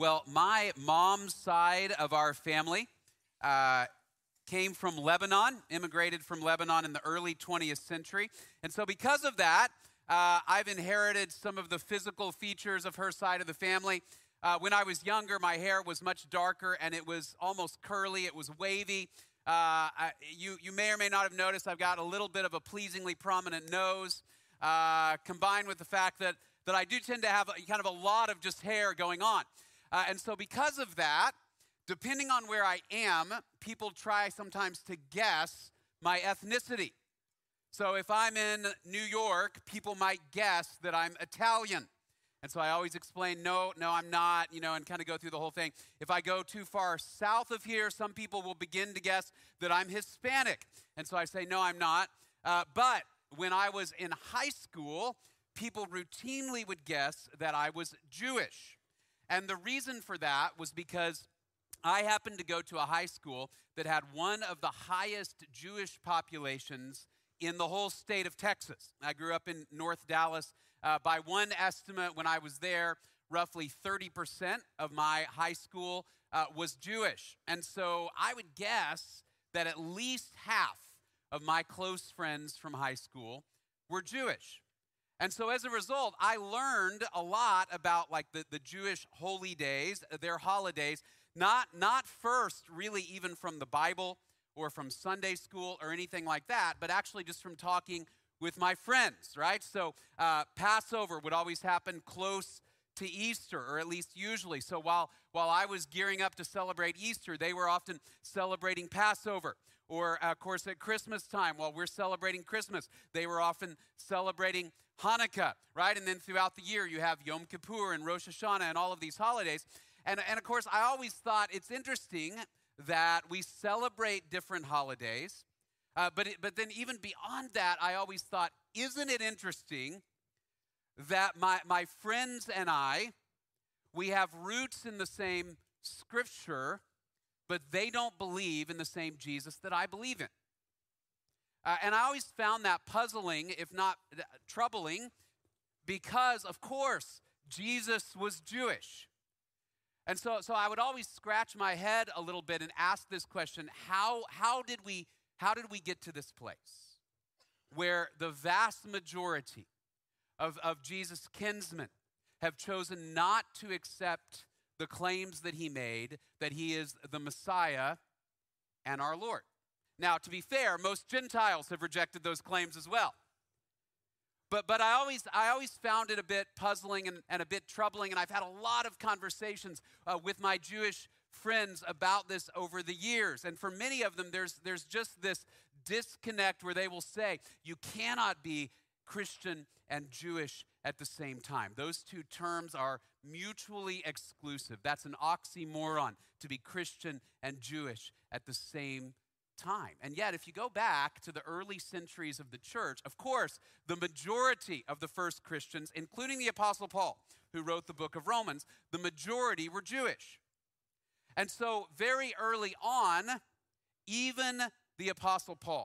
Well, my mom's side of our family came from Lebanon, immigrated from Lebanon in the early 20th century. And so because of that, I've inherited some of the physical features of her side of the family. When I was younger, my hair was much darker and it was almost curly. It was wavy. You may or may not have noticed I've got a little bit of a pleasingly prominent nose, combined with the fact that I do tend to have kind of a lot of just hair going on. And so because of that, depending on where I am, people try sometimes to guess my ethnicity. So if I'm in New York, people might guess that I'm Italian. And so I always explain, no, I'm not, and kind of go through the whole thing. If I go too far south of here, some people will begin to guess that I'm Hispanic. And so I say, no, I'm not. But when I was in high school, people routinely would guess that I was Jewish. And the reason for that was because I happened to go to a high school that had one of the highest Jewish populations in the whole state of Texas. I grew up in North Dallas. By one estimate, when I was there, roughly 30% of my high school was Jewish. And so I would guess that at least half of my close friends from high school were Jewish. And so as a result, I learned a lot about like the Jewish holy days, their holidays, not first really even from the Bible or from Sunday school or anything like that, but actually just from talking with my friends, right? So Passover would always happen close to Easter, or at least usually. So while I was gearing up to celebrate Easter, they were often celebrating Passover. Or, of course, at Christmas time, while we're celebrating Christmas, they were often celebrating Hanukkah, right? And then throughout the year, you have Yom Kippur and Rosh Hashanah and all of these holidays. And of course, I always thought it's interesting that we celebrate different holidays. But then even beyond that, I always thought, isn't it interesting that my friends and I, we have roots in the same scripture, but they don't believe in the same Jesus that I believe in. And I always found that puzzling, if not troubling, because, of course, Jesus was Jewish. And so I would always scratch my head a little bit and ask this question, how did we get to this place where the vast majority of Jesus' kinsmen have chosen not to accept the claims that he made, that he is the Messiah and our Lord? Now, to be fair, most Gentiles have rejected those claims as well. But I always found it a bit puzzling and a bit troubling, and I've had a lot of conversations with my Jewish friends about this over the years. And for many of them, there's just this disconnect where they will say, you cannot be Christian and Jewish at the same time. Those two terms are mutually exclusive. That's an oxymoron, to be Christian and Jewish at the same time. And yet, if you go back to the early centuries of the church, of course, the majority of the first Christians, including the Apostle Paul, who wrote the book of Romans, the majority were Jewish. And so very early on, even the Apostle Paul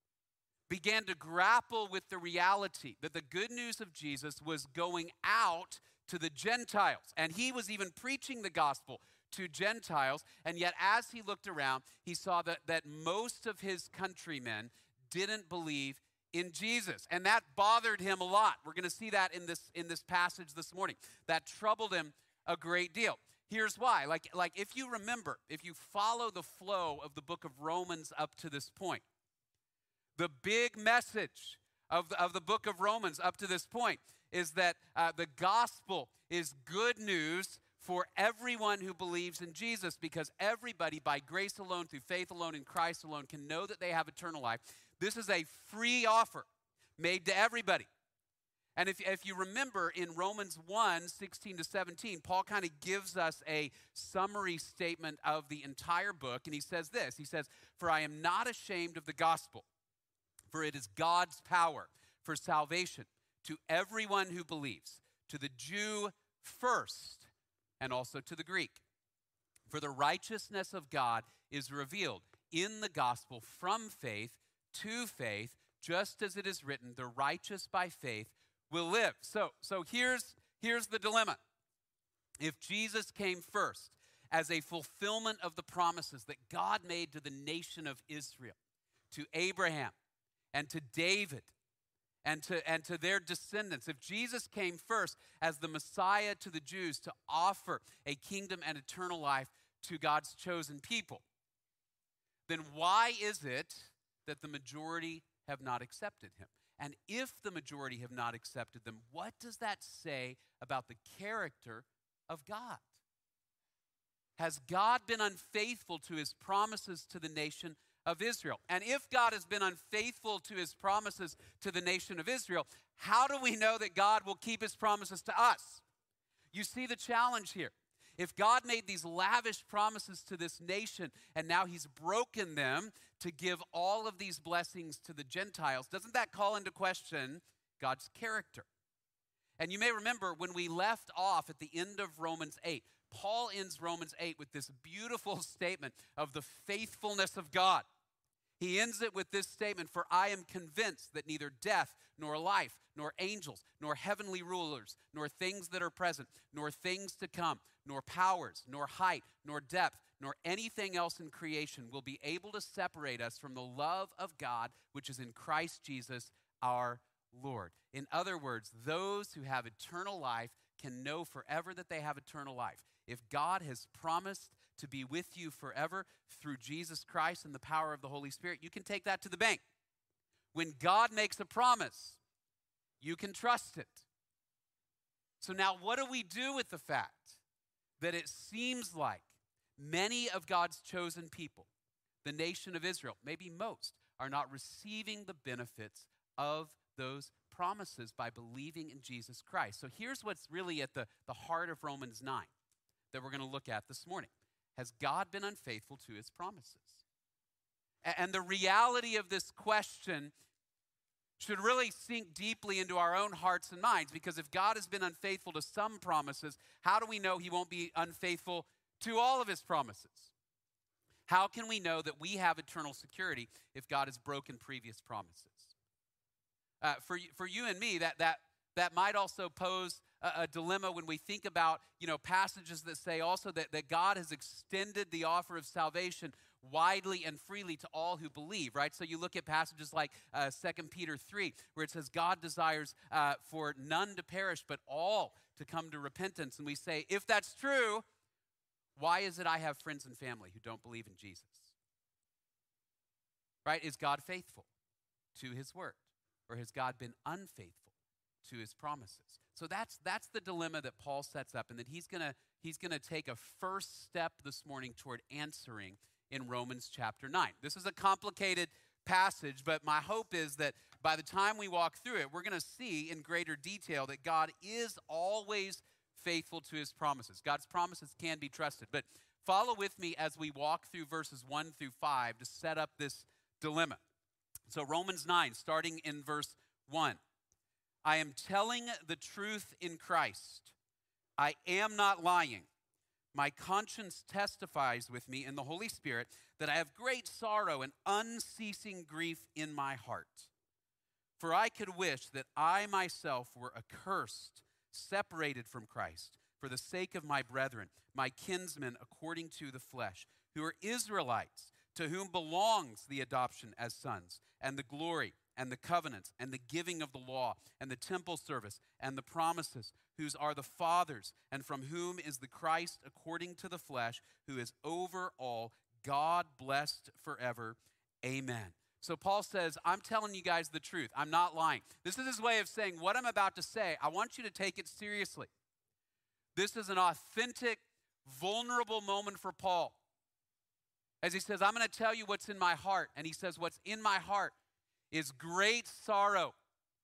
began to grapple with the reality that the good news of Jesus was going out to the Gentiles. And he was even preaching the gospel to Gentiles. And yet as he looked around, he saw that most of his countrymen didn't believe in Jesus. And that bothered him a lot. We're going to see that in this passage this morning. That troubled him a great deal. Here's why. Like if you remember, if you follow the flow of the book of Romans up to this point, the big message of the book of Romans up to this point is that the gospel is good news for everyone who believes in Jesus, because everybody, by grace alone, through faith alone, in Christ alone, can know that they have eternal life. This is a free offer made to everybody. And if you remember in Romans 1, 16 to 17, Paul kind of gives us a summary statement of the entire book, and he says this. He says, "For I am not ashamed of the gospel, for it is God's power for salvation to everyone who believes, to the Jew first, and also to the Greek. For the righteousness of God is revealed in the gospel from faith to faith, just as it is written, the righteous by faith will live." So here's the dilemma. If Jesus came first as a fulfillment of the promises that God made to the nation of Israel, to Abraham and to David and to their descendants, if Jesus came first as the Messiah to the Jews to offer a kingdom and eternal life to God's chosen people, then why is it that the majority have not accepted him? And if the majority have not accepted them, what does that say about the character of God? Has God been unfaithful to his promises to the nation of Israel? And if God has been unfaithful to his promises to the nation of Israel, how do we know that God will keep his promises to us? You see the challenge here. If God made these lavish promises to this nation and now he's broken them to give all of these blessings to the Gentiles, doesn't that call into question God's character? And you may remember when we left off at the end of Romans 8, Paul ends Romans 8 with this beautiful statement of the faithfulness of God. He ends it with this statement, "For I am convinced that neither death, nor life, nor angels, nor heavenly rulers, nor things that are present, nor things to come, nor powers, nor height, nor depth, nor anything else in creation will be able to separate us from the love of God, which is in Christ Jesus our Lord." In other words, those who have eternal life can know forever that they have eternal life. If God has promised to be with you forever through Jesus Christ and the power of the Holy Spirit, you can take that to the bank. When God makes a promise, you can trust it. So now what do we do with the fact that it seems like many of God's chosen people, the nation of Israel, maybe most, are not receiving the benefits of those promises by believing in Jesus Christ? So here's what's really at the heart of Romans 9 that we're going to look at this morning. Has God been unfaithful to his promises? And the reality of this question should really sink deeply into our own hearts and minds, because if God has been unfaithful to some promises, how do we know he won't be unfaithful to all of his promises? How can we know that we have eternal security if God has broken previous promises? For you and me, that might also pose a dilemma when we think about, passages that say also that God has extended the offer of salvation widely and freely to all who believe, right? So you look at passages like 2 Peter 3, where it says God desires for none to perish, but all to come to repentance. And we say, if that's true, why is it I have friends and family who don't believe in Jesus? Right? Is God faithful to his word? Or has God been unfaithful to his promises? So that's the dilemma that Paul sets up, and that he's gonna take a first step this morning toward answering in Romans chapter 9. This is a complicated passage, but my hope is that by the time we walk through it, we're going to see in greater detail that God is always faithful to his promises. God's promises can be trusted. But follow with me as we walk through verses 1 through 5 to set up this dilemma. So Romans 9, starting in verse 1. I am telling the truth in Christ. I am not lying. My conscience testifies with me in the Holy Spirit that I have great sorrow and unceasing grief in my heart. For I could wish that I myself were accursed, separated from Christ, for the sake of my brethren, my kinsmen according to the flesh, who are Israelites, to whom belongs the adoption as sons, and the glory, and the covenants, and the giving of the law, and the temple service, and the promises, whose are the fathers, and from whom is the Christ according to the flesh, who is over all, God blessed forever. Amen. So Paul says, I'm telling you guys the truth. I'm not lying. This is his way of saying, what I'm about to say, I want you to take it seriously. This is an authentic, vulnerable moment for Paul. As he says, I'm going to tell you what's in my heart. And he says, what's in my heart is great sorrow.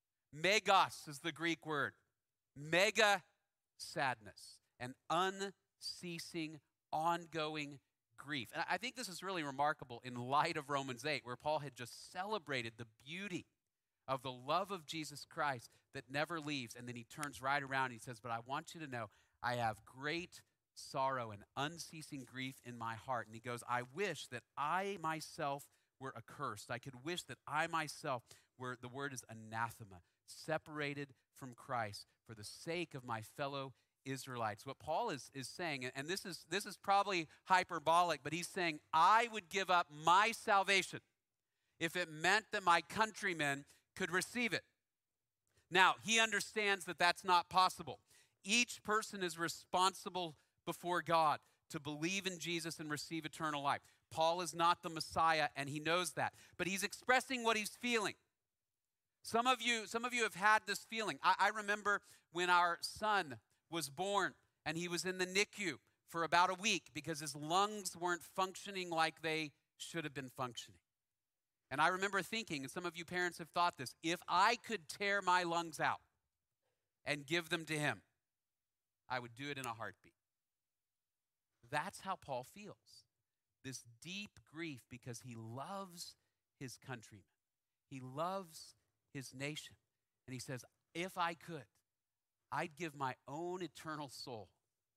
Megos is the Greek word. Mega sadness and unceasing, ongoing grief. And I think this is really remarkable in light of Romans 8, where Paul had just celebrated the beauty of the love of Jesus Christ that never leaves. And then he turns right around and he says, but I want you to know I have great sorrow and unceasing grief in my heart. And he goes, I wish that I myself were accursed. I could wish that I myself were, the word is anathema, separated from Christ for the sake of my fellow Israelites. What Paul is saying, and this is probably hyperbolic, but he's saying, I would give up my salvation if it meant that my countrymen could receive it. Now, he understands that that's not possible. Each person is responsible before God to believe in Jesus and receive eternal life. Paul is not the Messiah, and he knows that. But he's expressing what he's feeling. Some of you have had this feeling. I remember when our son was born, and he was in the NICU for about a week because his lungs weren't functioning like they should have been functioning. And I remember thinking, and some of you parents have thought this, if I could tear my lungs out and give them to him, I would do it in a heartbeat. That's how Paul feels. This deep grief because he loves his countrymen. He loves his nation. And he says, if I could, I'd give my own eternal soul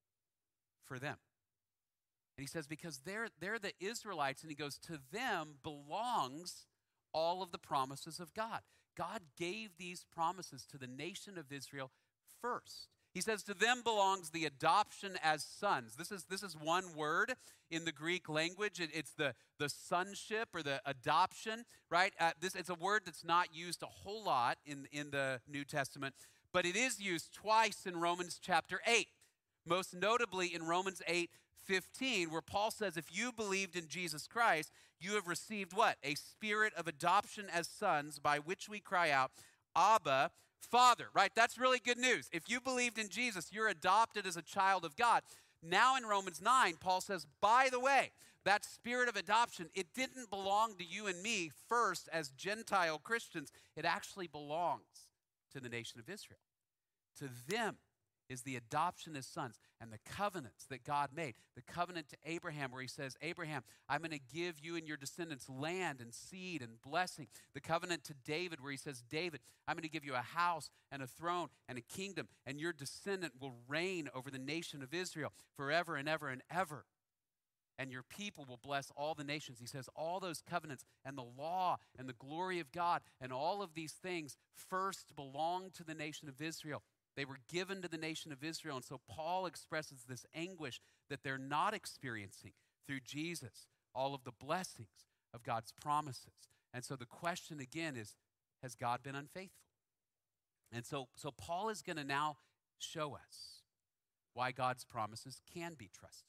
for them. And he says, because they're the Israelites, and he goes, to them belongs all of the promises of God. God gave these promises to the nation of Israel first. He says, to them belongs the adoption as sons. This is one word in the Greek language. It's the sonship or the adoption, right? It's a word that's not used a whole lot in the New Testament, but it is used twice in Romans chapter 8. Most notably in Romans 8:15, where Paul says, if you believed in Jesus Christ, you have received what? A spirit of adoption as sons, by which we cry out, Abba, Father, right? That's really good news. If you believed in Jesus, you're adopted as a child of God. Now in Romans 9, Paul says, by the way, that spirit of adoption, it didn't belong to you and me first as Gentile Christians. It actually belongs to the nation of Israel. To them is the adoption as sons and the covenants that God made. The covenant to Abraham where he says, Abraham, I'm going to give you and your descendants land and seed and blessing. The covenant to David where he says, David, I'm going to give you a house and a throne and a kingdom, and your descendant will reign over the nation of Israel forever and ever and ever. And your people will bless all the nations. He says all those covenants and the law and the glory of God and all of these things first belong to the nation of Israel. They were given to the nation of Israel. And so Paul expresses this anguish that they're not experiencing through Jesus, all of the blessings of God's promises. And so the question again is, has God been unfaithful? And so Paul is going to now show us why God's promises can be trusted.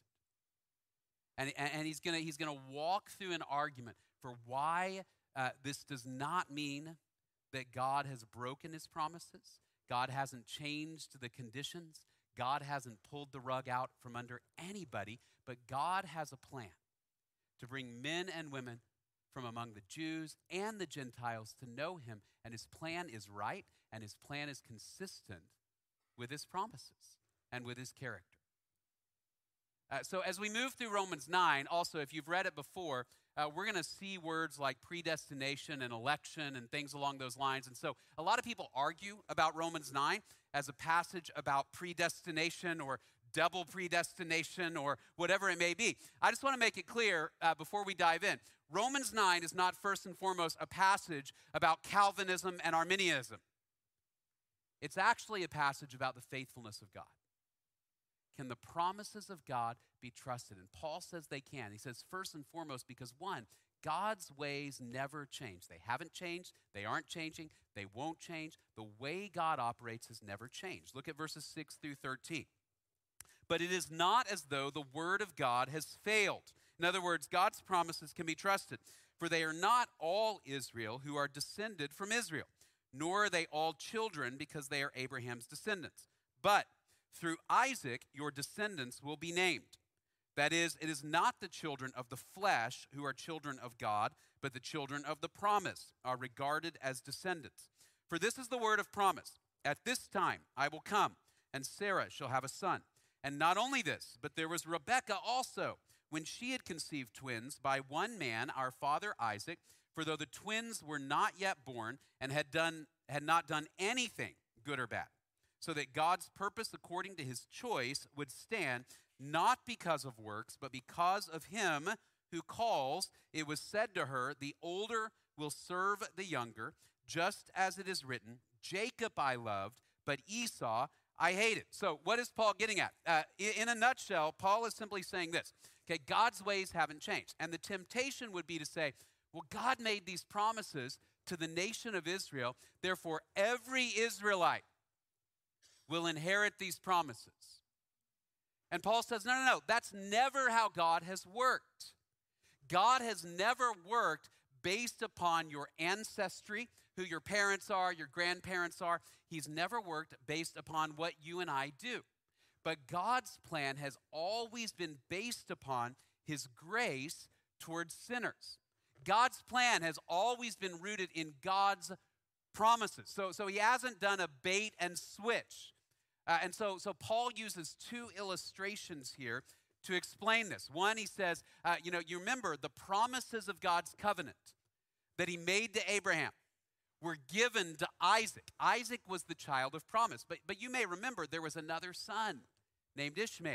And he's going to walk through an argument for why this does not mean that God has broken his promises. God hasn't changed the conditions. God hasn't pulled the rug out from under anybody, but God has a plan to bring men and women from among the Jews and the Gentiles to know him, and his plan is right, and his plan is consistent with his promises and with his character. So as we move through Romans 9, also, if you've read it before, we're going to see words like predestination and election and things along those lines. And so a lot of people argue about Romans 9 as a passage about predestination or double predestination or whatever it may be. I just want to make it clear before we dive in. Romans 9 is not first and foremost a passage about Calvinism and Arminianism. It's actually a passage about the faithfulness of God. Can the promises of God be trusted? And Paul says they can. He says first and foremost because, one, God's ways never change. They haven't changed. They aren't changing. They won't change. The way God operates has never changed. Look at verses 6 through 13. But it is not as though the word of God has failed. In other words, God's promises can be trusted. For they are not all Israel who are descended from Israel, nor are they all children because they are Abraham's descendants. But through Isaac, your descendants will be named. That is, it is not the children of the flesh who are children of God, but the children of the promise are regarded as descendants. For this is the word of promise. At this time I will come, and Sarah shall have a son. And not only this, but there was Rebekah also, when she had conceived twins by one man, our father Isaac. For though the twins were not yet born and had not done anything good or bad, so that God's purpose according to his choice would stand, not because of works, but because of him who calls, it was said to her, the older will serve the younger, just as it is written, Jacob I loved, but Esau I hate it. So what is Paul getting at? In a nutshell, Paul is simply saying this. Okay, God's ways haven't changed. And the temptation would be to say, well, God made these promises to the nation of Israel. Therefore, every Israelite will inherit these promises. And Paul says, no. That's never how God has worked. God has never worked based upon your ancestry, who your parents are, your grandparents are. He's never worked based upon what you and I do. But God's plan has always been based upon his grace towards sinners. God's plan has always been rooted in God's promises. So he hasn't done a bait and switch. And so Paul uses two illustrations here to explain this. One, he says, you remember the promises of God's covenant that he made to Abraham were given to Isaac. Isaac was the child of promise. But you may remember there was another son named Ishmael.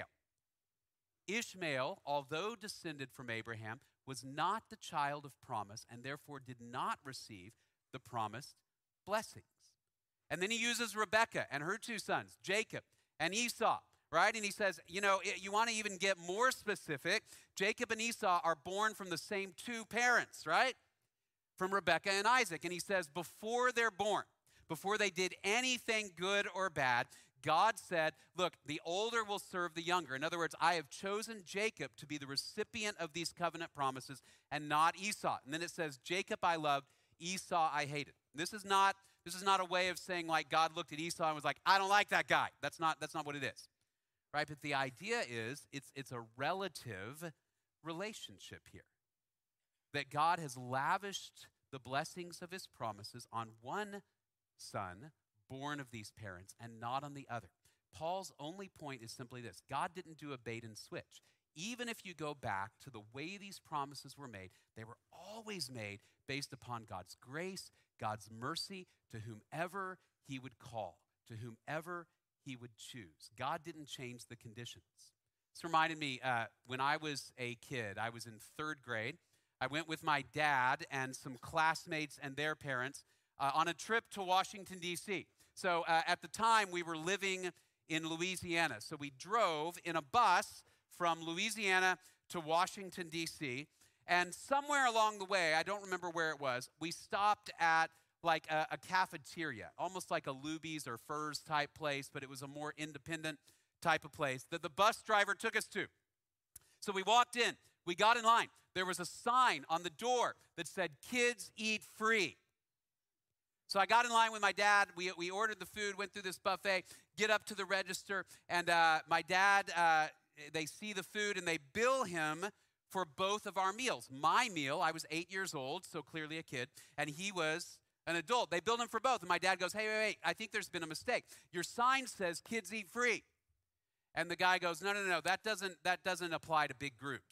Ishmael, although descended from Abraham, was not the child of promise and therefore did not receive the promised blessings. And then he uses Rebekah and her two sons, Jacob and Esau, right? And he says, you want to even get more specific. Jacob and Esau are born from the same two parents, right? From Rebekah and Isaac. And he says, before they're born, before they did anything good or bad, God said, look, the older will serve the younger. In other words, I have chosen Jacob to be the recipient of these covenant promises and not Esau. And then it says, Jacob I loved, Esau I hated. This is not a way of saying like God looked at Esau and was like, I don't like that guy. That's not what it is, right? But the idea is it's a relative relationship here. That God has lavished the blessings of his promises on one son born of these parents and not on the other. Paul's only point is simply this. God didn't do a bait and switch. Even if you go back to the way these promises were made, they were always made based upon God's grace, God's mercy to whomever he would call, to whomever he would choose. God didn't change the conditions. This reminded me when I was a kid, I was in third grade. I went with my dad and some classmates and their parents on a trip to Washington, D.C. So at the time, we were living in Louisiana. So we drove in a bus from Louisiana to Washington, D.C. And somewhere along the way, I don't remember where it was, we stopped at like a cafeteria, almost like a Luby's or Furr's type place, but it was a more independent type of place that the bus driver took us to. So we walked in. We got in line. There was a sign on the door that said, "Kids eat free." So I got in line with my dad. We ordered the food, went through this buffet, get up to the register, and my dad, they see the food, and they bill him for both of our meals. My meal, I was 8 years old, so clearly a kid, and he was an adult. They billed him for both, and my dad goes, hey, wait, I think there's been a mistake. Your sign says kids eat free. And the guy goes, no, that doesn't apply to big groups.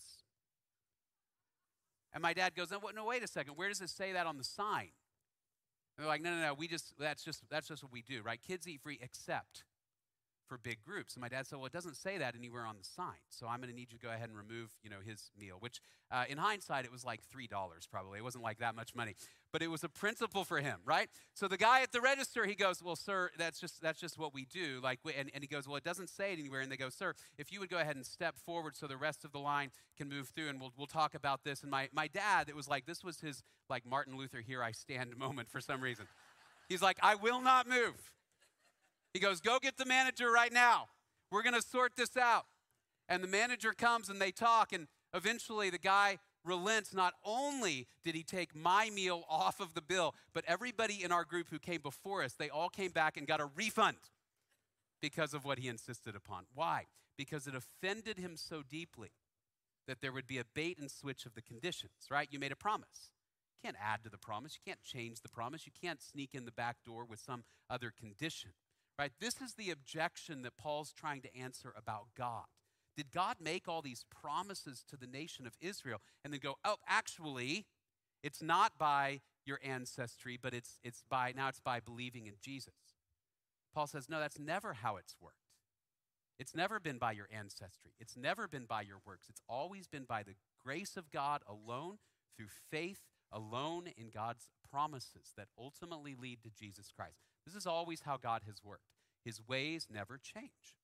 And my dad goes, no, wait a second. Where does it say that on the sign? And they're like, no, that's just what we do, right? Kids eat free except for big groups. And my dad said, well, it doesn't say that anywhere on the sign. So I'm going to need you to go ahead and remove, his meal, which in hindsight, it was like $3 probably. It wasn't like that much money, but it was a principle for him, right? So the guy at the register, he goes, well, sir, that's just what we do. And he goes, well, it doesn't say it anywhere. And they go, sir, if you would go ahead and step forward so the rest of the line can move through, and we'll talk about this. And my dad, it was like, this was his like Martin Luther, here I stand moment for some reason. He's like, I will not move. He goes, go get the manager right now. We're going to sort this out. And the manager comes and they talk, and eventually the guy relents. Not only did he take my meal off of the bill, but everybody in our group who came before us, they all came back and got a refund because of what he insisted upon. Why? Because it offended him so deeply that there would be a bait and switch of the conditions, right? You made a promise. You can't add to the promise. You can't change the promise. You can't sneak in the back door with some other condition. Right? This is the objection that Paul's trying to answer about God. Did God make all these promises to the nation of Israel and then go, oh, actually, it's not by your ancestry, but it's by believing in Jesus? Paul says, no, that's never how it's worked. It's never been by your ancestry. It's never been by your works. It's always been by the grace of God alone, through faith alone in God's promises that ultimately lead to Jesus Christ. This is always how God has worked. His ways never change.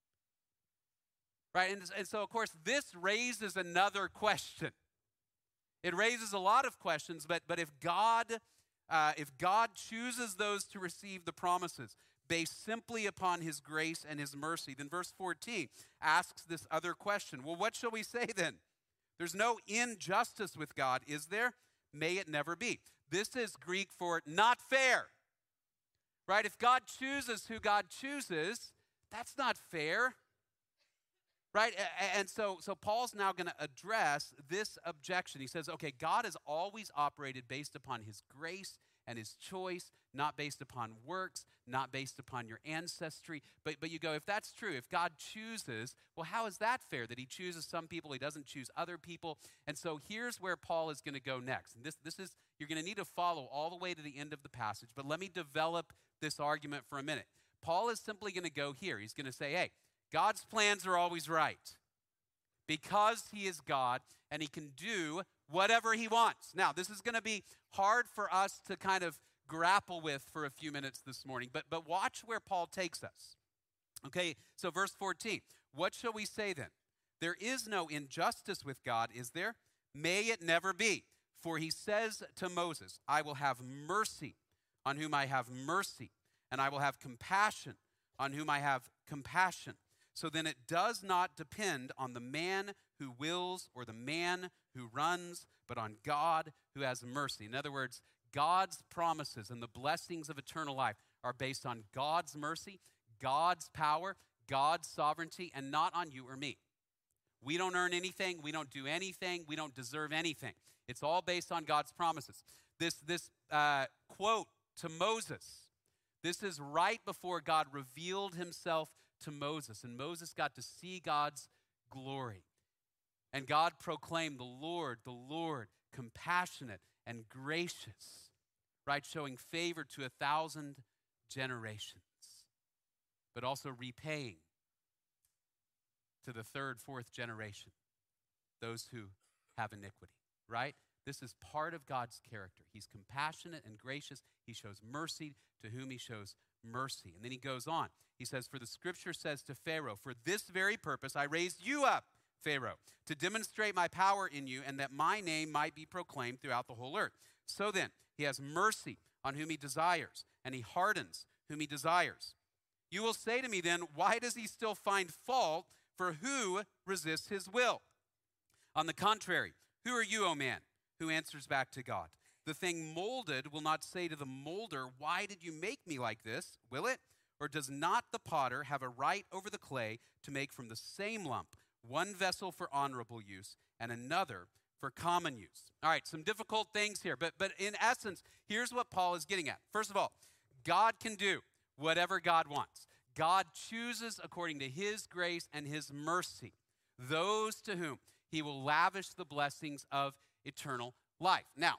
Right? And so, of course, this raises another question. It raises a lot of questions, but if God chooses those to receive the promises based simply upon his grace and his mercy, then verse 14 asks this other question. Well, what shall we say then? There's no injustice with God, is there? May it never be. This is Greek for not fair. Right? If God chooses who God chooses, that's not fair. Right? And so Paul's now going to address this objection. He says, okay, God has always operated based upon his grace and his choice, not based upon works, not based upon your ancestry. But you go, if that's true, if God chooses, well, how is that fair that he chooses some people, he doesn't choose other people? And so here's where Paul is going to go next. And this is, you're going to need to follow all the way to the end of the passage, but let me develop this argument for a minute. Paul is simply going to go here. He's going to say, hey, God's plans are always right because he is God and he can do whatever he wants. Now, this is going to be hard for us to kind of grapple with for a few minutes this morning, but watch where Paul takes us. Okay, so verse 14, what shall we say then? There is no injustice with God, is there? May it never be. For he says to Moses, I will have mercy on whom I have mercy, and I will have compassion on whom I have compassion. So then it does not depend on the man who wills or the man who runs, but on God who has mercy. In other words, God's promises and the blessings of eternal life are based on God's mercy, God's power, God's sovereignty, and not on you or me. We don't earn anything. We don't do anything. We don't deserve anything. It's all based on God's promises. This quote to Moses, this is right before God revealed himself to Moses, and Moses got to see God's glory. And God proclaimed, the Lord, compassionate and gracious, right, showing favor to 1,000 generations, but also repaying to the third, fourth generation, those who have iniquity, right? This is part of God's character. He's compassionate and gracious. He shows mercy to whom he shows mercy. And then he goes on. He says, for the scripture says to Pharaoh, for this very purpose I raised you up, Pharaoh, to demonstrate my power in you and that my name might be proclaimed throughout the whole earth. So then, he has mercy on whom he desires, and he hardens whom he desires. You will say to me then, why does he still find fault for who resists his will? On the contrary, who are you, O man, who answers back to God? The thing molded will not say to the molder, why did you make me like this? Will it? Or does not the potter have a right over the clay to make from the same lump one vessel for honorable use and another for common use? All right, some difficult things here, but in essence, here's what Paul is getting at. First of all, God can do whatever God wants. God chooses according to his grace and his mercy those to whom he will lavish the blessings of eternal life. Now,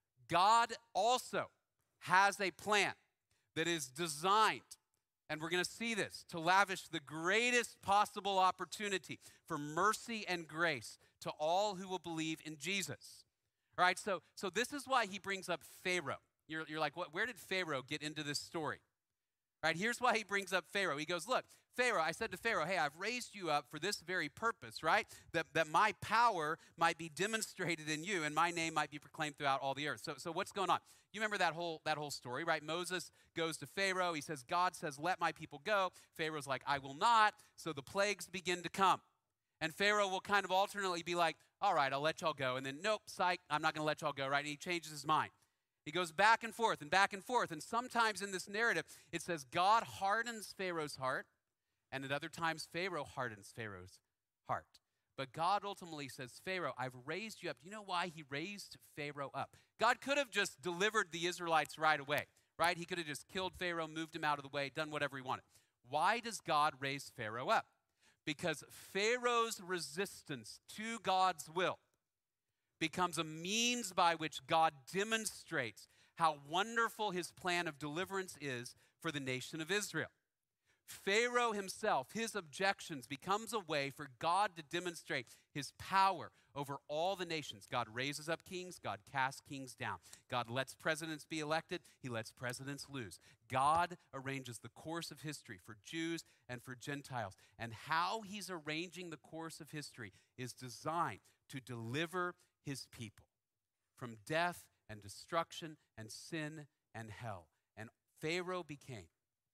God also has a plan that is designed, and we're going to see this, to lavish the greatest possible opportunity for mercy and grace to all who will believe in Jesus. All right, so this is why he brings up Pharaoh. You're like, where did Pharaoh get into this story? All right, here's why he brings up Pharaoh. He goes, look, Pharaoh, I said to Pharaoh, hey, I've raised you up for this very purpose, right? That my power might be demonstrated in you and my name might be proclaimed throughout all the earth. So what's going on? You remember that whole story, right? Moses goes to Pharaoh. He says, God says, let my people go. Pharaoh's like, I will not. So the plagues begin to come. And Pharaoh will kind of alternately be like, all right, I'll let y'all go. And then, nope, psych, I'm not going to let y'all go, right? And he changes his mind. He goes back and forth and back and forth. And sometimes in this narrative, it says God hardens Pharaoh's heart. And at other times, Pharaoh hardens Pharaoh's heart. But God ultimately says, Pharaoh, I've raised you up. Do you know why he raised Pharaoh up? God could have just delivered the Israelites right away, right? He could have just killed Pharaoh, moved him out of the way, done whatever he wanted. Why does God raise Pharaoh up? Because Pharaoh's resistance to God's will becomes a means by which God demonstrates how wonderful his plan of deliverance is for the nation of Israel. Pharaoh himself, his objections becomes a way for God to demonstrate his power over all the nations. God raises up kings, God casts kings down. God lets presidents be elected, he lets presidents lose. God arranges the course of history for Jews and for Gentiles. And how he's arranging the course of history is designed to deliver his people from death and destruction and sin and hell. And Pharaoh became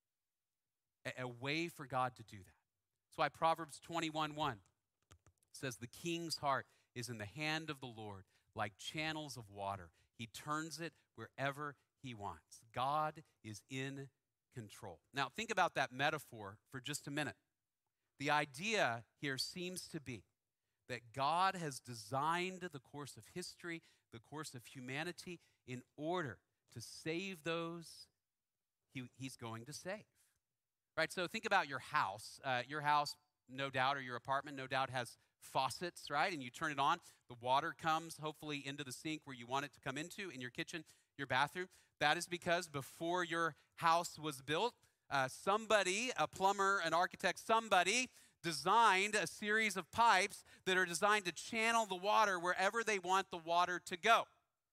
a way for God to do that. That's why Proverbs 21:1 says, the king's heart is in the hand of the Lord, like channels of water. He turns it wherever he wants. God is in control. Now, think about that metaphor for just a minute. The idea here seems to be that God has designed the course of history, the course of humanity, in order to save those he's going to save. Right, so think about your house. Your house, no doubt, or your apartment, no doubt, has faucets, right? And you turn it on. The water comes, hopefully, into the sink where you want it to come into, in your kitchen, your bathroom. That is because before your house was built, somebody, a plumber, an architect, somebody designed a series of pipes that are designed to channel the water wherever they want the water to go.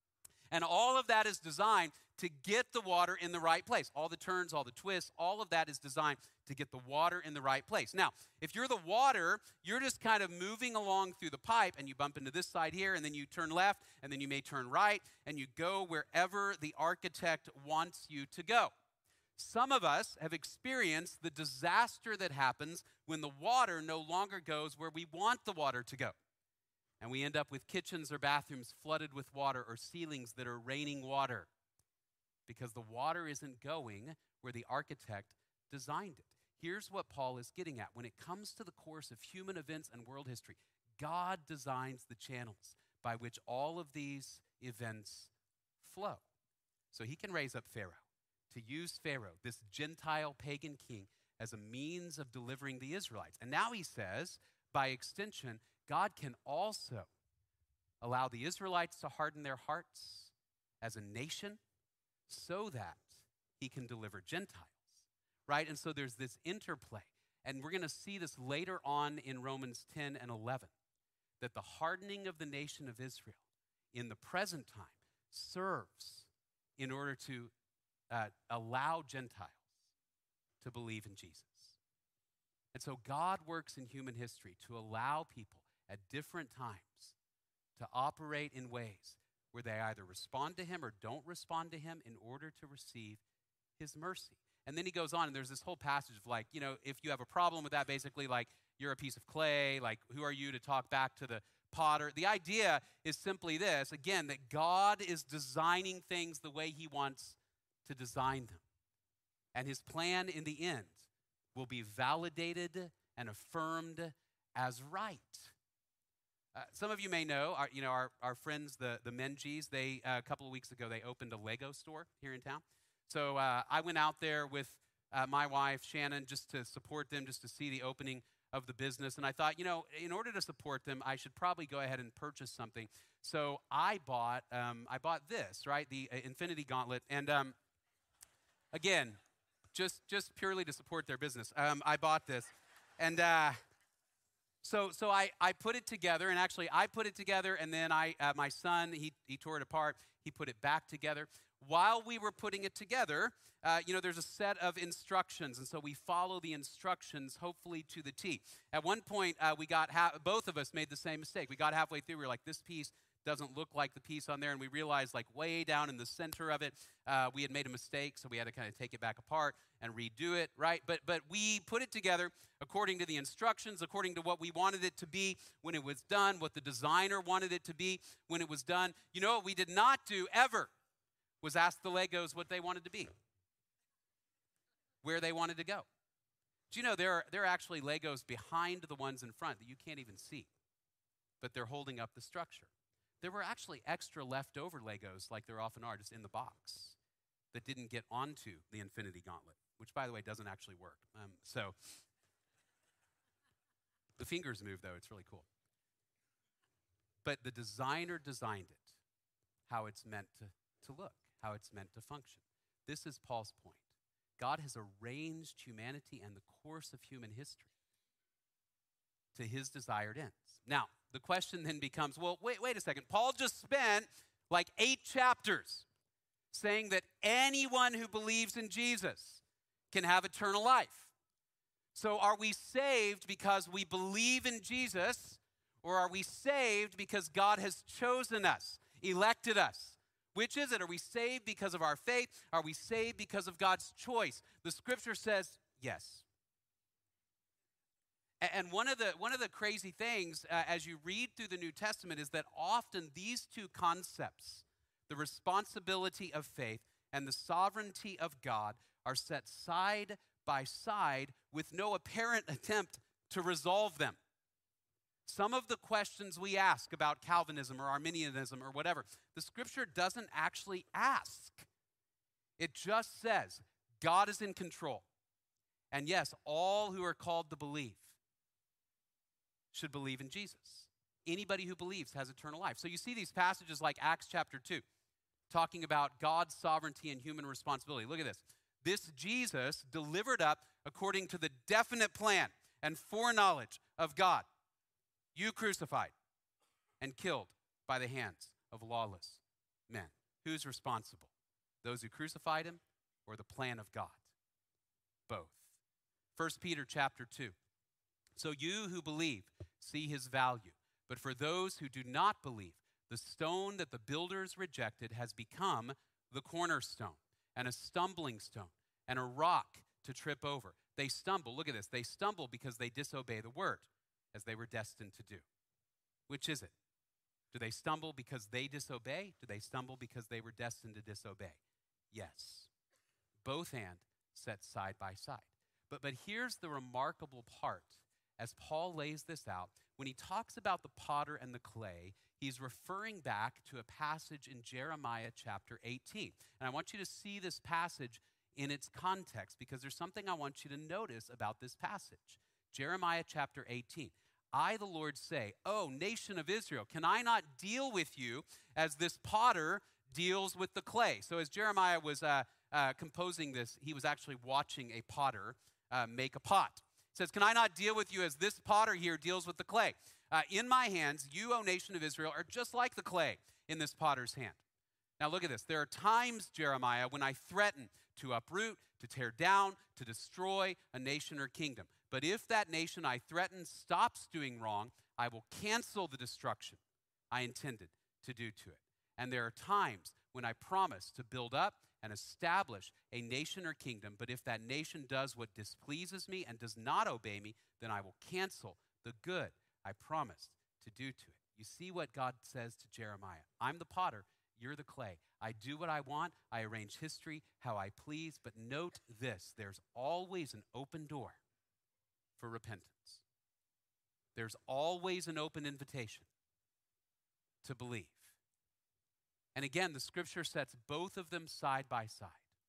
And all of that is designed to get the water in the right place. All the turns, all the twists, all of that is designed to get the water in the right place. Now, if you're the water, you're just kind of moving along through the pipe, and you bump into this side here, and then you turn left, and then you may turn right, and you go wherever the architect wants you to go. Some of us have experienced the disaster that happens when the water no longer goes where we want the water to go. And we end up with kitchens or bathrooms flooded with water, or ceilings that are raining water, because the water isn't going where the architect designed it. Here's what Paul is getting at. When it comes to the course of human events and world history, God designs the channels by which all of these events flow. So he can raise up Pharaoh, to use Pharaoh, this Gentile pagan king, as a means of delivering the Israelites. And now he says, by extension, God can also allow the Israelites to harden their hearts as a nation so that he can deliver Gentiles, right? And so there's this interplay. And we're going to see this later on in Romans 10 and 11, that the hardening of the nation of Israel in the present time serves in order to allow Gentiles to believe in Jesus. And so God works in human history to allow people at different times to operate in ways where they either respond to him or don't respond to him in order to receive his mercy. And then he goes on, and there's this whole passage of like, if you have a problem with that, basically like you're a piece of clay, like who are you to talk back to the potter? The idea is simply this, again, that God is designing things the way he wants to design them. And his plan in the end will be validated and affirmed as right. Some of you may know, our friends, the Menges, they, a couple of weeks ago, they opened a Lego store here in town. So I went out there with my wife, Shannon, just to support them, just to see the opening of the business. And I thought, in order to support them, I should probably go ahead and purchase something. So I bought this, right, the Infinity Gauntlet. And again, just purely to support their business, I bought this. And So I put it together, and actually I put it together, and then my son, he tore it apart. He put it back together. While we were putting it together, there's a set of instructions, and so we follow the instructions, hopefully to the T. At one point, both of us made the same mistake. We got halfway through, we were like, this piece doesn't look like the piece on there, and we realized like way down in the center of it, we had made a mistake, so we had to kind of take it back apart and redo it, right? But we put it together according to the instructions, according to what we wanted it to be when it was done, what the designer wanted it to be when it was done. You know what we did not do ever was ask the Legos what they wanted to be, where they wanted to go. Do you know there are actually Legos behind the ones in front that you can't even see, but they're holding up the structure. There were actually extra leftover Legos, like there often are, just in the box, that didn't get onto the Infinity Gauntlet, which, by the way, doesn't actually work. So the fingers move, though. It's really cool. But the designer designed it, how it's meant to look, how it's meant to function. This is Paul's point. God has arranged humanity and the course of human history to his desired ends. Now, the question then becomes, well, wait a second. Paul just spent like 8 chapters saying that anyone who believes in Jesus can have eternal life. So are we saved because we believe in Jesus, or are we saved because God has chosen us, elected us? Which is it? Are we saved because of our faith? Are we saved because of God's choice? The scripture says yes. And one of the crazy things as you read through the New Testament is that often these two concepts, the responsibility of faith and the sovereignty of God, are set side by side with no apparent attempt to resolve them. Some of the questions we ask about Calvinism or Arminianism or whatever, the scripture doesn't actually ask. It just says God is in control. And yes, all who are called to believe should believe in Jesus. Anybody who believes has eternal life. So you see these passages like Acts chapter 2, talking about God's sovereignty and human responsibility. Look at this. This Jesus delivered up according to the definite plan and foreknowledge of God, you crucified and killed by the hands of lawless men. Who's responsible? Those who crucified him or the plan of God? Both. 1 Peter chapter 2. So you who believe see his value. But for those who do not believe, the stone that the builders rejected has become the cornerstone, and a stumbling stone, and a rock to trip over. They stumble, look at this, they stumble because they disobey the word, as they were destined to do. Which is it? Do they stumble because they disobey? Do they stumble because they were destined to disobey? Yes. Both hand set side by side. But here's the remarkable part. As Paul lays this out, when he talks about the potter and the clay, he's referring back to a passage in Jeremiah chapter 18. And I want you to see this passage in its context because there's something I want you to notice about this passage. Jeremiah chapter 18. I, the Lord, say, O nation of Israel, can I not deal with you as this potter deals with the clay? So as Jeremiah was composing this, he was actually watching a potter make a pot. It says, can I not deal with you as this potter here deals with the clay? In my hands, you, O nation of Israel, are just like the clay in this potter's hand. Now look at this. There are times, Jeremiah, when I threaten to uproot, to tear down, to destroy a nation or kingdom. But if that nation I threaten stops doing wrong, I will cancel the destruction I intended to do to it. And there are times when I promise to build up and establish a nation or kingdom, but if that nation does what displeases me and does not obey me, then I will cancel the good I promised to do to it. You see what God says to Jeremiah. I'm the potter, you're the clay. I do what I want, I arrange history how I please, but note this, there's always an open door for repentance. There's always an open invitation to believe. And again, the scripture sets both of them side by side.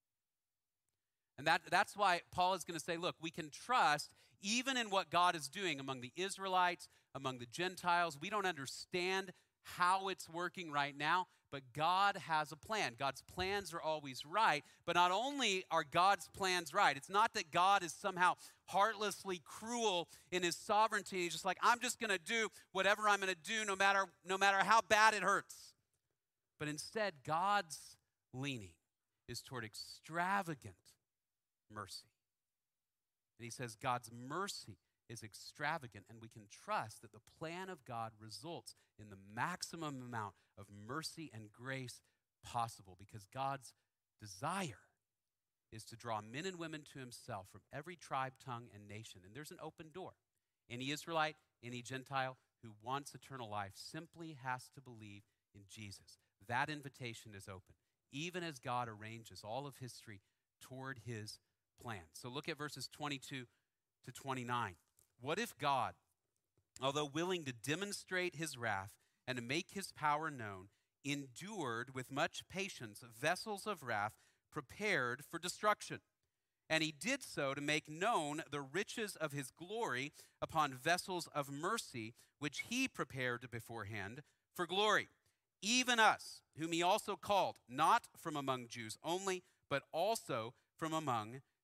And that's why Paul is going to say, look, we can trust even in what God is doing among the Israelites, among the Gentiles. We don't understand how it's working right now, but God has a plan. God's plans are always right, but not only are God's plans right, it's not that God is somehow heartlessly cruel in his sovereignty. He's just like, I'm just going to do whatever I'm going to do no matter how bad it hurts. But instead, God's leaning is toward extravagant mercy. And he says God's mercy is extravagant, and we can trust that the plan of God results in the maximum amount of mercy and grace possible because God's desire is to draw men and women to himself from every tribe, tongue, and nation. And there's an open door. Any Israelite, any Gentile who wants eternal life simply has to believe in Jesus. That invitation is open, even as God arranges all of history toward his plan. So look at verses 22 to 29. What if God, although willing to demonstrate his wrath and to make his power known, endured with much patience vessels of wrath prepared for destruction? And he did so to make known the riches of his glory upon vessels of mercy, which he prepared beforehand for glory. Even us, whom he also called, not from among Jews only, but also from among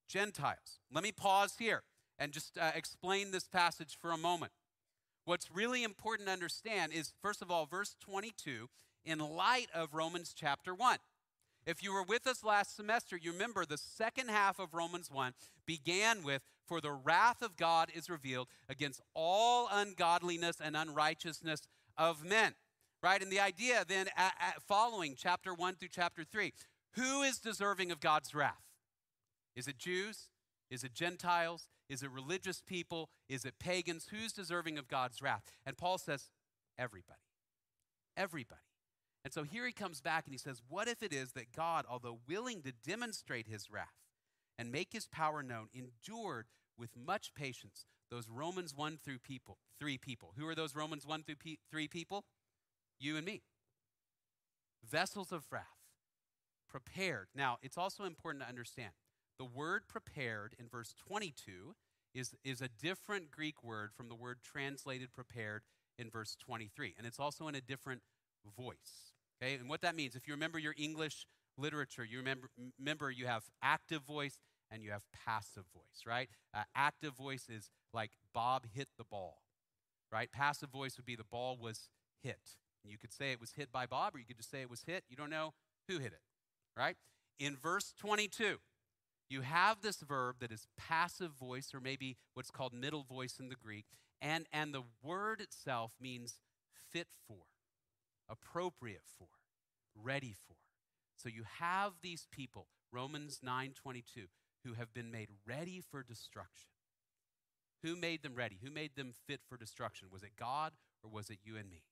Gentiles. Let me pause here and just explain this passage for a moment. What's really important to understand is, first of all, verse 22, in light of Romans chapter 1. If you were with us last semester, you remember the second half of Romans 1 began with, "For the wrath of God is revealed against all ungodliness and unrighteousness of men." Right? And the idea then, following chapter 1 through chapter 3, who is deserving of God's wrath? Is it Jews? Is it Gentiles? Is it religious people? Is it pagans? Who's deserving of God's wrath? And Paul says, everybody. Everybody. And so here he comes back and he says, what if it is that God, although willing to demonstrate his wrath and make his power known, endured with much patience those Romans 1 through 3 people. Who are those Romans 1 through 3 people? You and me. Vessels of wrath. Prepared. Now, it's also important to understand, the word prepared in verse 22 is a different Greek word from the word translated prepared in verse 23. And it's also in a different voice. Okay, and what that means, if you remember your English literature, you remember you have active voice and you have passive voice, right? Active voice is like Bob hit the ball, right? Passive voice would be the ball was hit. And you could say it was hit by Bob, or you could just say it was hit. You don't know who hit it, right? In verse 22, you have this verb that is passive voice, or maybe what's called middle voice in the Greek, and the word itself means fit for, appropriate for, ready for. So you have these people, Romans 9:22, who have been made ready for destruction. Who made them ready? Who made them fit for destruction? Was it God or was it you and me?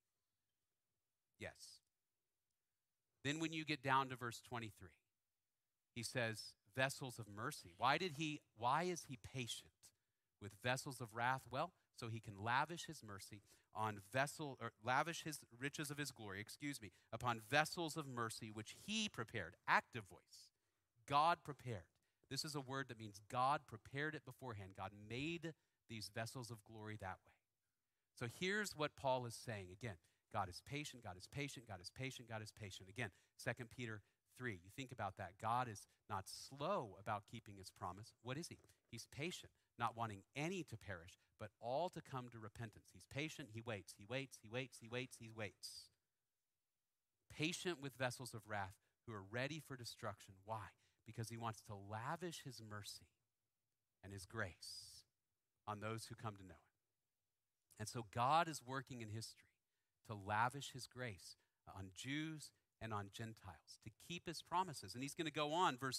Yes. Then when you get down to verse 23, he says, vessels of mercy. Why is he patient with vessels of wrath? Well, so he can lavish his mercy on lavish his riches of his glory, upon vessels of mercy which he prepared. Active voice. God prepared. This is a word that means God prepared it beforehand. God made these vessels of glory that way. So here's what Paul is saying. Again, God is patient, God is patient, God is patient, God is patient. Again, 2 Peter 3. You think about that. God is not slow about keeping his promise. What is he? He's patient, not wanting any to perish, but all to come to repentance. He's patient, he waits, he waits, he waits, he waits, he waits. Patient with vessels of wrath who are ready for destruction. Why? Because he wants to lavish his mercy and his grace on those who come to know him. And so God is working in history to lavish his grace on Jews and on Gentiles, to keep his promises. And he's going to go on, verse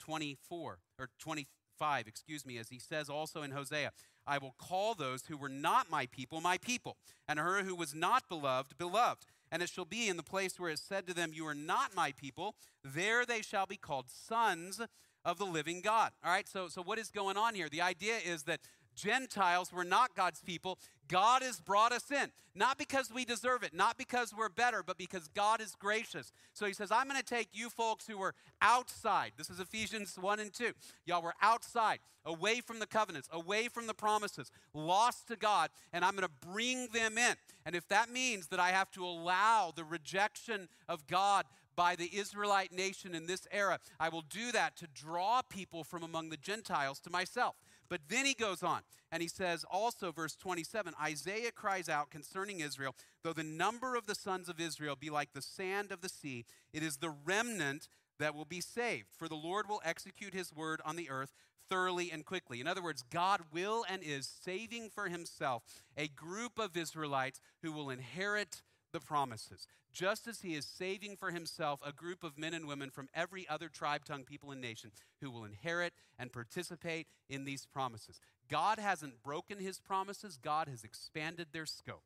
25, as he says also in Hosea, I will call those who were not my people, and her who was not beloved, beloved. And it shall be in the place where it said to them, you are not my people, there they shall be called sons of the living God. All right, so what is going on here? The idea is that Gentiles were not God's people. God has brought us in, not because we deserve it, not because we're better, but because God is gracious. So he says, I'm going to take you folks who were outside. This is Ephesians 1 and 2. Y'all were outside, away from the covenants, away from the promises, lost to God, and I'm going to bring them in. And if that means that I have to allow the rejection of God by the Israelite nation in this era, I will do that to draw people from among the Gentiles to myself. But then he goes on, and he says also, verse 27, Isaiah cries out concerning Israel, though the number of the sons of Israel be like the sand of the sea, it is the remnant that will be saved. For the Lord will execute his word on the earth thoroughly and quickly. In other words, God will and is saving for himself a group of Israelites who will inherit the promises, just as he is saving for himself a group of men and women from every other tribe, tongue, people, and nation who will inherit and participate in these promises. God hasn't broken his promises. God has expanded their scope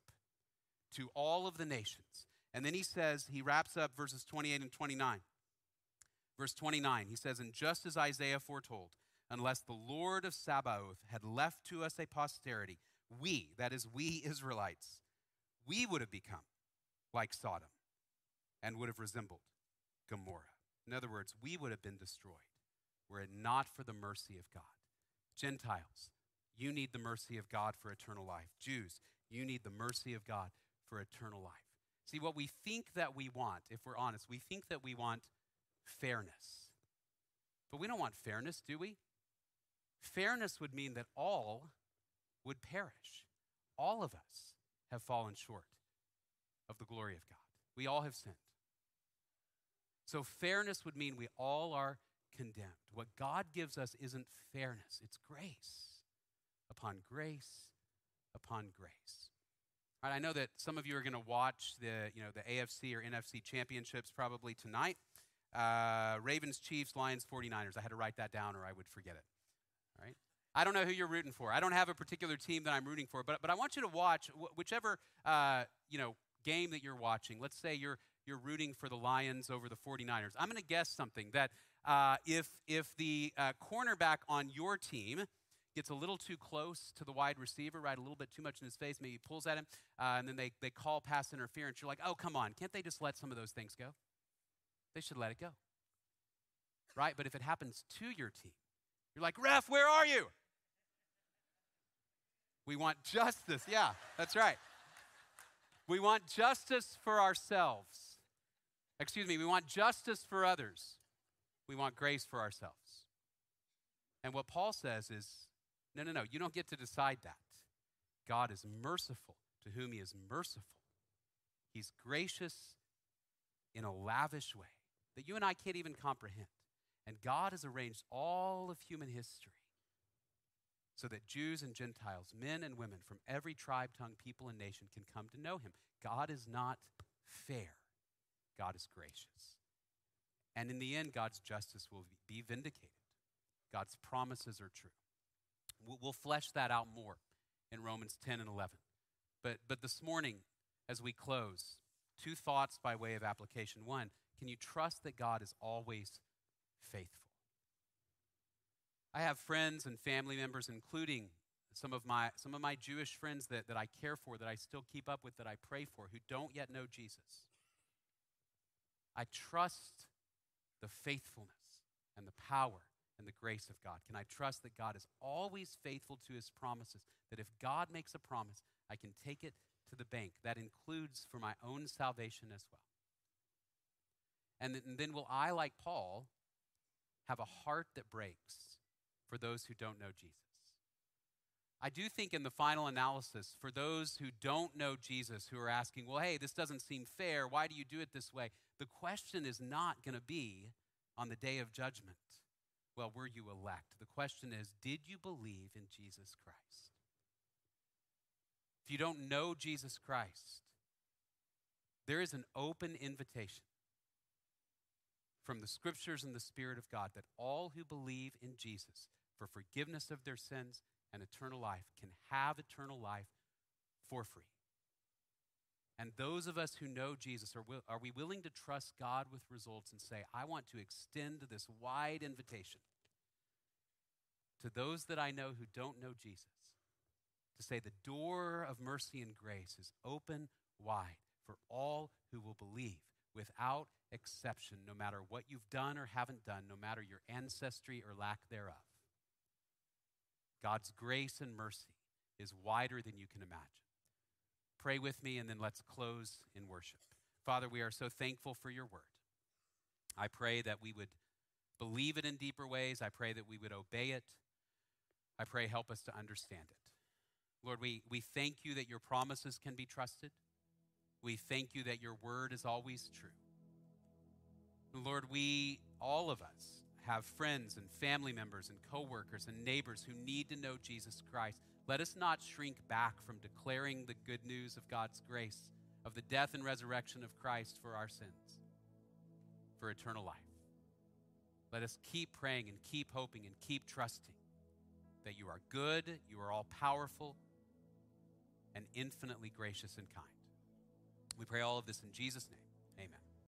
to all of the nations. And then he says, he wraps up verses 28 and 29. Verse 29, he says, and just as Isaiah foretold, unless the Lord of Sabaoth had left to us a posterity, we, that is we Israelites, we would have become like Sodom, and would have resembled Gomorrah. In other words, we would have been destroyed were it not for the mercy of God. Gentiles, you need the mercy of God for eternal life. Jews, you need the mercy of God for eternal life. See, what we think that we want, if we're honest, we think that we want fairness. But we don't want fairness, do we? Fairness would mean that all would perish. All of us have fallen short of the glory of God. We all have sinned. So fairness would mean we all are condemned. What God gives us isn't fairness, it's grace upon grace upon grace. All right, I know that some of you are going to watch the AFC or NFC championships probably tonight. Ravens, Chiefs, Lions, 49ers. I had to write that down or I would forget it. All right? I don't know who you're rooting for. I don't have a particular team that I'm rooting for, but I want you to watch whichever game that you're watching. Let's say you're rooting for the Lions over the 49ers. I'm going to guess something that if the cornerback on your team gets a little too close to the wide receiver, right, a little bit too much in his face, maybe he pulls at him, and then they call pass interference, you're like, oh, come on, can't they just let some of those things go? They should let it go, right? But if it happens to your team, you're like, ref, where are you? We want justice. Yeah, that's right. We want justice for ourselves. We want justice for others. We want grace for ourselves. And what Paul says is, no, you don't get to decide that. God is merciful to whom he is merciful. He's gracious in a lavish way that you and I can't even comprehend. And God has arranged all of human history so that Jews and Gentiles, men and women from every tribe, tongue, people, and nation can come to know him. God is not fair. God is gracious. And in the end, God's justice will be vindicated. God's promises are true. We'll flesh that out more in Romans 10 and 11. But this morning, as we close, two thoughts by way of application. One, can you trust that God is always faithful? I have friends and family members, including some of my Jewish friends that I care for, that I still keep up with, that I pray for, who don't yet know Jesus. I trust the faithfulness and the power and the grace of God. Can I trust that God is always faithful to his promises, that if God makes a promise, I can take it to the bank? That includes for my own salvation as well. And then will I, like Paul, have a heart that breaks for those who don't know Jesus? I do think in the final analysis, for those who don't know Jesus, who are asking, well, hey, this doesn't seem fair. Why do you do it this way? The question is not going to be on the day of judgment, well, were you elect? The question is, did you believe in Jesus Christ? If you don't know Jesus Christ, there is an open invitation from the Scriptures and the Spirit of God that all who believe in Jesus for forgiveness of their sins and eternal life can have eternal life for free. And those of us who know Jesus, are we willing to trust God with results and say, I want to extend this wide invitation to those that I know who don't know Jesus, to say the door of mercy and grace is open wide for all who will believe without exception, no matter what you've done or haven't done, no matter your ancestry or lack thereof. God's grace and mercy is wider than you can imagine. Pray with me, and then let's close in worship. Father, we are so thankful for your word. I pray that we would believe it in deeper ways. I pray that we would obey it. I pray help us to understand it. Lord, we thank you that your promises can be trusted. We thank you that your word is always true. Lord, all of us, have friends and family members and coworkers and neighbors who need to know Jesus Christ. Let us not shrink back from declaring the good news of God's grace, of the death and resurrection of Christ for our sins, for eternal life. Let us keep praying and keep hoping and keep trusting that you are good, you are all powerful, and infinitely gracious and kind. We pray all of this in Jesus' name.